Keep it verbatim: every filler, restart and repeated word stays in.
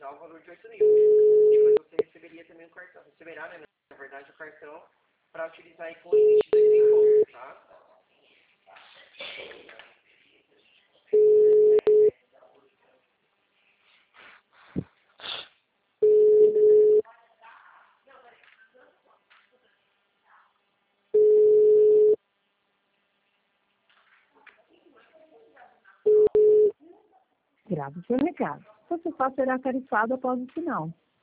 usar o valor de oito mil. Depois você receberia também o cartão. Receberá, né, na verdade, o cartão para utilizar aí com o limite de dois mil pontos, tá? Grave seu recado. Você só será tarifado após o sinal.